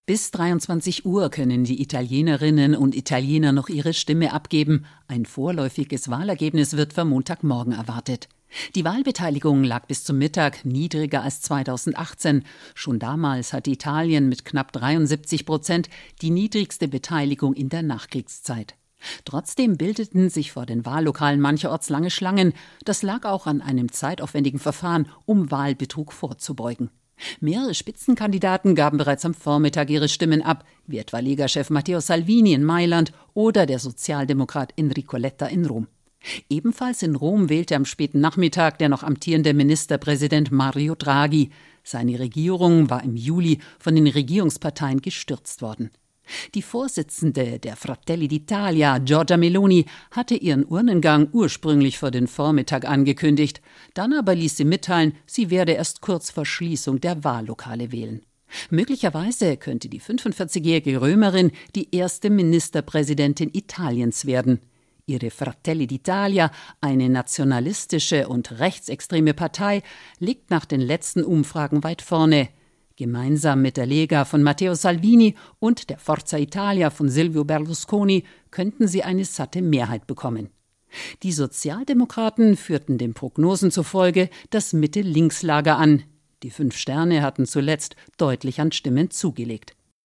Bis 23 Uhr können die Italienerinnen und Italiener noch ihre Stimme abgeben. Ein vorläufiges Wahlergebnis wird für Montagmorgen erwartet. Die Wahlbeteiligung lag bis zum Mittag niedriger als 2018. Schon damals hatte Italien mit knapp 73% die niedrigste Beteiligung in der Nachkriegszeit. Trotzdem bildeten sich vor den Wahllokalen mancherorts lange Schlangen. Das lag auch an einem zeitaufwendigen Verfahren, um Wahlbetrug vorzubeugen. Mehrere Spitzenkandidaten gaben bereits am Vormittag ihre Stimmen ab, wie etwa Lega-Chef Matteo Salvini in Mailand oder der Sozialdemokrat Enrico Letta in Rom. Ebenfalls in Rom wählte am späten Nachmittag der noch amtierende Ministerpräsident Mario Draghi. Seine Regierung war im Juli von den Regierungsparteien gestürzt worden. Die Vorsitzende der Fratelli d'Italia, Giorgia Meloni, hatte ihren Urnengang ursprünglich für den Vormittag angekündigt. Dann aber ließ sie mitteilen, sie werde erst kurz vor Schließung der Wahllokale wählen. Möglicherweise könnte die 45-jährige Römerin die erste Ministerpräsidentin Italiens werden. Ihre Fratelli d'Italia, eine nationalistische und rechtsextreme Partei, liegt nach den letzten Umfragen weit vorne. Gemeinsam mit der Lega von Matteo Salvini und der Forza Italia von Silvio Berlusconi könnten sie eine satte Mehrheit bekommen. Die Sozialdemokraten führten den Prognosen zufolge das Mitte-Links-Lager an. Die 5 Sterne hatten zuletzt deutlich an Stimmen zugelegt.